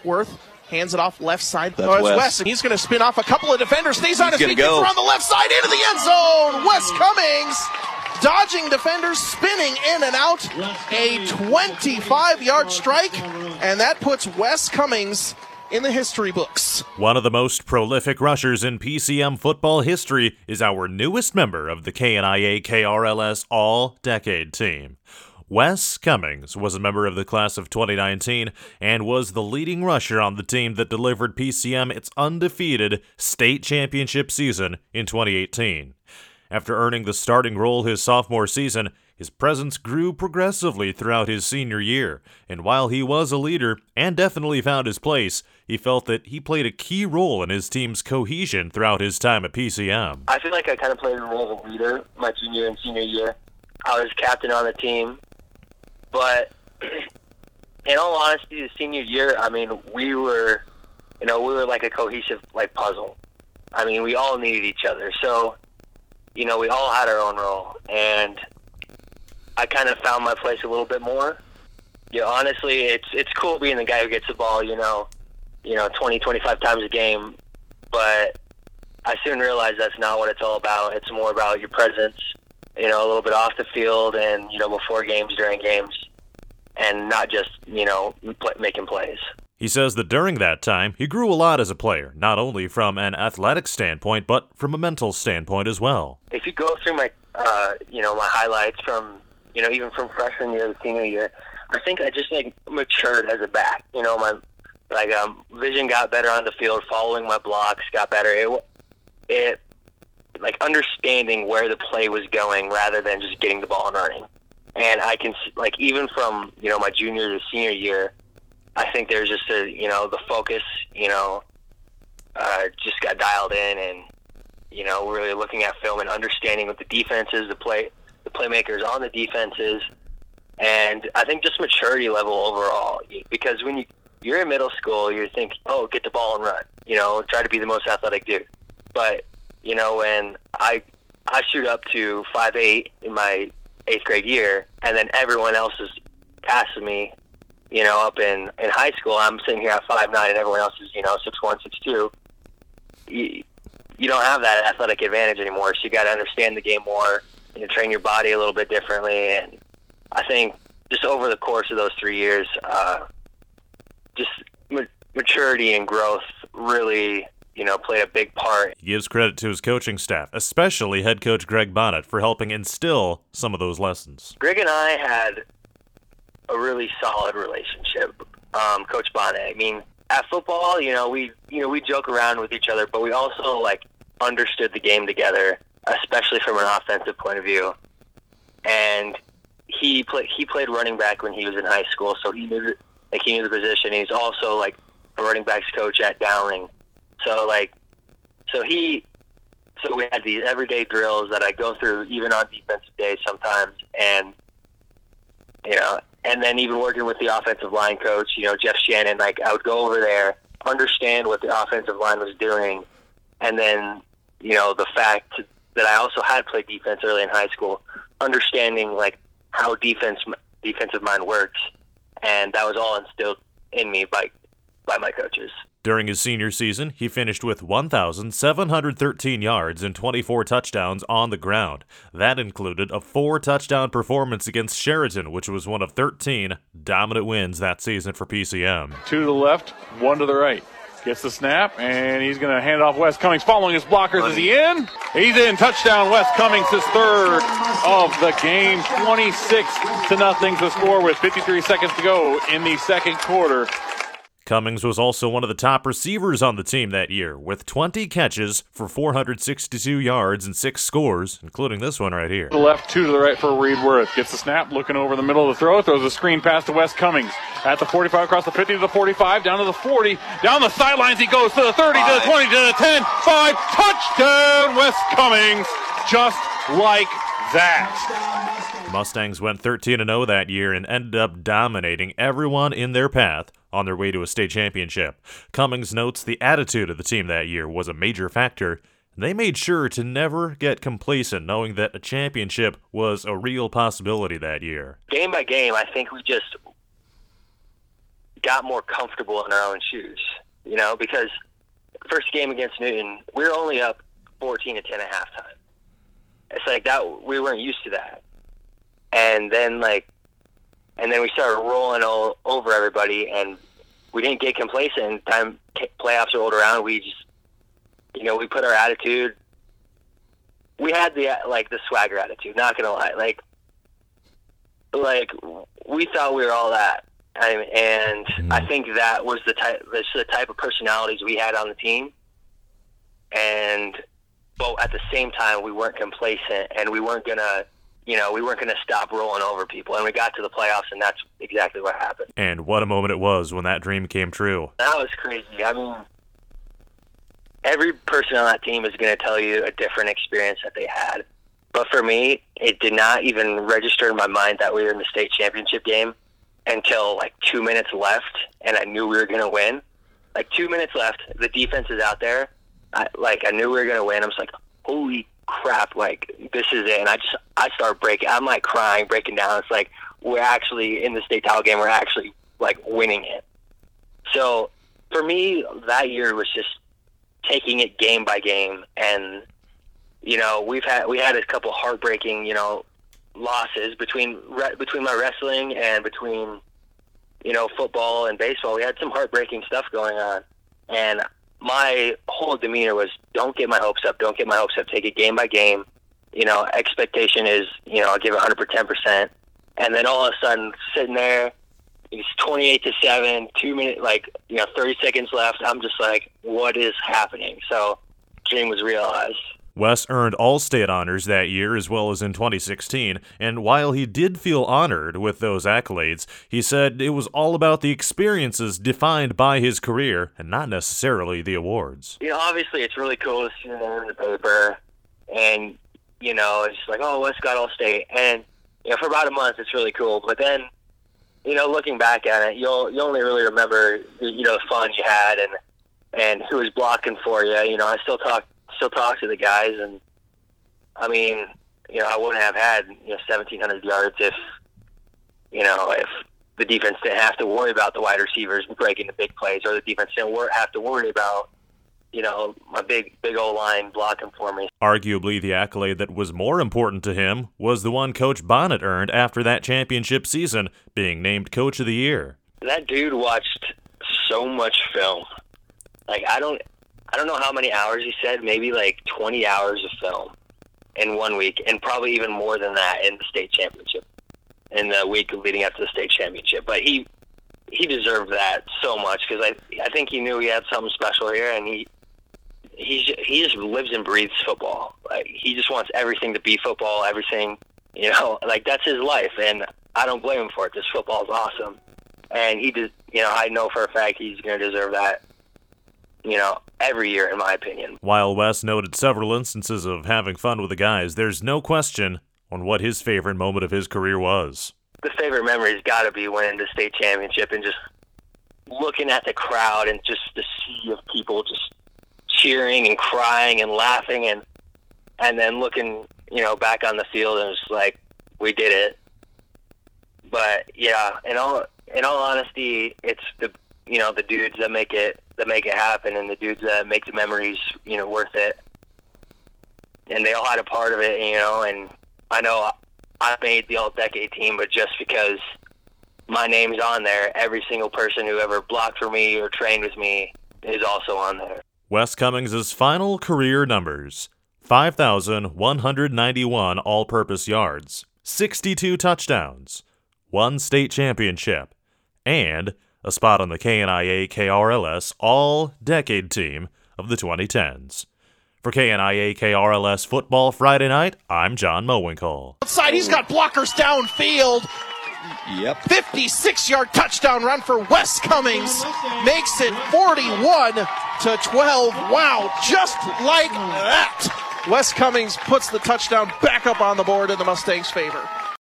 Duckworth hands it off left side. That's It's Wes. Wes, and he's going to spin off a couple of defenders. Stays on his feet, go. on the left side into the end zone. Wes Cummings dodging defenders, spinning in and out. A 25-yard strike, and that puts Wes Cummings in the history books. One of the most prolific rushers in PCM football history is our newest member of the KNIA KRLS All-Decade Team. Wes Cummings was a member of the class of 2019 and was the leading rusher on the team that delivered PCM its undefeated state championship season in 2018. After earning the starting role his sophomore season, his presence grew progressively throughout his senior year, and while he was a leader and definitely found his place, he felt that he played a key role in his team's cohesion throughout his time at PCM. I feel like I kind of played the role of a leader my junior and senior year. I was captain on the team, but in all honesty, the senior year, I mean, we were like a cohesive puzzle. I mean, we all needed each other, so we all had our own role, and I kind of found my place a little bit more. Honestly, it's cool being the guy who gets the ball, 20, 25 times a game, but I soon realized that's not what it's all about. It's more about your presence, a little bit off the field and, before games, during games, and not just, making plays. He says that during that time, he grew a lot as a player, not only from an athletic standpoint, but from a mental standpoint as well. If you go through my, my highlights from, even from freshman year to senior year, I think I just matured as a back. My vision got better on the field, following my blocks got better. It understanding where the play was going rather than just getting the ball and running. And I can even from my junior to senior year, I think there's just the focus just got dialed in, and really looking at film and understanding what the defenses, the playmakers on the defenses, and I think just maturity level overall. Because when you're in middle school, you think, oh, get the ball and run, try to be the most athletic dude. But when I shoot up to 5'8" in my 8th grade year, and then everyone else is passing me, up in high school, I'm sitting here at 5'9", and everyone else is 6'1", 6'2". You don't have that athletic advantage anymore, so you got to understand the game more, train your body a little bit differently. And I think just over the course of those 3 years, just maturity and growth really played a big part. He gives credit to his coaching staff, especially head coach Greg Bonnet, for helping instill some of those lessons. Greg and I had a really solid relationship. Coach Bonnet, I mean, at football, we joke around with each other, but we also understood the game together, especially from an offensive point of view. And he played running back when he was in high school, so he knew the position. He's also a running backs coach at Dowling. So we had these everyday drills that I go through even on defensive days sometimes, and and then even working with the offensive line coach, Jeff Shannon, I would go over there, understand what the offensive line was doing, and then the fact that I also had played defense early in high school, understanding how defensive mind works, and that was all instilled in me by my coaches. During his senior season, he finished with 1,713 yards and 24 touchdowns on the ground. That included a 4-touchdown performance against Sheraton, which was one of 13 dominant wins that season for PCM. 2 to the left, 1 to the right. Gets the snap, and he's going to hand it off Wes Cummings. Following his blockers. Is he in? He's in. Touchdown, Wes Cummings, his third of the game. 26-0 the score with 53 seconds to go in the second quarter. Cummings was also one of the top receivers on the team that year, with 20 catches for 462 yards and 6 scores, including this one right here. To the left, 2 to the right for Reed Worth. Gets the snap, looking over the middle of the throw, throws a screen pass to Wes Cummings. At the 45, across the 50 to the 45, down to the 40, down the sidelines he goes to the 30, to the 20, to the 10, 5, touchdown, Wes Cummings, just like that. The Mustangs went 13-0 that year and ended up dominating everyone in their path on their way to a state championship. Cummings notes the attitude of the team that year was a major factor. They made sure to never get complacent, knowing that a championship was a real possibility that year. Game by game, I think we just got more comfortable in our own shoes, you know, because first game against Newton, we were only up 14-10 at halftime. It's like that, we weren't used to that. And then we started rolling all over everybody, and we didn't get complacent. And time playoffs rolled around, we just, you know, we put our attitude. We had the swagger attitude, not gonna lie. Like we thought we were all that. And I think that was the type of personalities we had on the team. But at the same time, we weren't complacent, and we weren't gonna stop rolling over people. And we got to the playoffs, and that's exactly what happened. And what a moment it was when that dream came true. That was crazy. I mean, every person on that team is going to tell you a different experience that they had. But for me, it did not even register in my mind that we were in the state championship game until 2 minutes left, and I knew we were going to win. 2 minutes left, the defense is out there. I knew we were going to win. I was like, holy crap, this is it. And I started breaking. I'm crying, breaking down. It's like we're actually in the state title game. We're actually winning it. So for me, that year was just taking it game by game. And, you know, we had a couple heartbreaking, you know, losses between my wrestling and between, you know, football and baseball. We had some heartbreaking stuff going on. And my whole demeanor was, don't get my hopes up. Don't get my hopes up. Take it game by game. You know, expectation is, you know, I'll give it 110%. And then all of a sudden, sitting there, it's 28-7, 2 minutes, 30 seconds left. I'm just like, what is happening? So, dream was realized. Wes earned All-State honors that year as well as in 2016, and while he did feel honored with those accolades, he said it was all about the experiences defined by his career and not necessarily the awards. You know, obviously it's really cool to see them in the paper, and, you know, it's like, oh, Wes got All-State, and, you know, for about a month it's really cool, but then, you know, looking back at it, you'll only really remember, you know, the fun you had and who was blocking for you. You know, I still talk to the guys, and I mean, you know, I wouldn't have had, you know, 1,700 yards if the defense didn't have to worry about the wide receivers breaking the big plays, or the defense didn't have to worry about, you know, my big O-line blocking for me. Arguably, the accolade that was more important to him was the one Coach Bonnet earned after that championship season, being named Coach of the Year. That dude watched so much film. I don't know how many hours he said, maybe 20 hours of film in 1 week, and probably even more than that in the state championship, in the week leading up to the state championship. But he deserved that so much, because I think he knew he had something special here, and he just lives and breathes football. He just wants everything to be football, everything, you know, that's his life, and I don't blame him for it. This football is awesome, and he just, you know, I know for a fact he's going to deserve that, you know, every year, in my opinion. While Wes noted several instances of having fun with the guys, there's no question on what his favorite moment of his career was. The favorite memory's got to be winning the state championship and just looking at the crowd and just the sea of people just cheering and crying and laughing, and then looking, you know, back on the field, and it's like, we did it. But yeah, in all honesty, it's the dudes that make it happen, and the dudes that make the memories, you know, worth it. And they all had a part of it, you know, and I know I made the all-decade team, but just because my name's on there, every single person who ever blocked for me or trained with me is also on there. Wes Cummings' final career numbers: 5,191 all-purpose yards, 62 touchdowns, 1 state championship, and a spot on the KNIA KRLS All-Decade Team of the 2010s. For KNIA KRLS Football Friday Night, I'm John Mowinkle. Outside, he's got blockers downfield. Yep. 56-yard touchdown run for Wes Cummings. Makes it 41-12. Wow, just like that. Wes Cummings puts the touchdown back up on the board in the Mustangs' favor.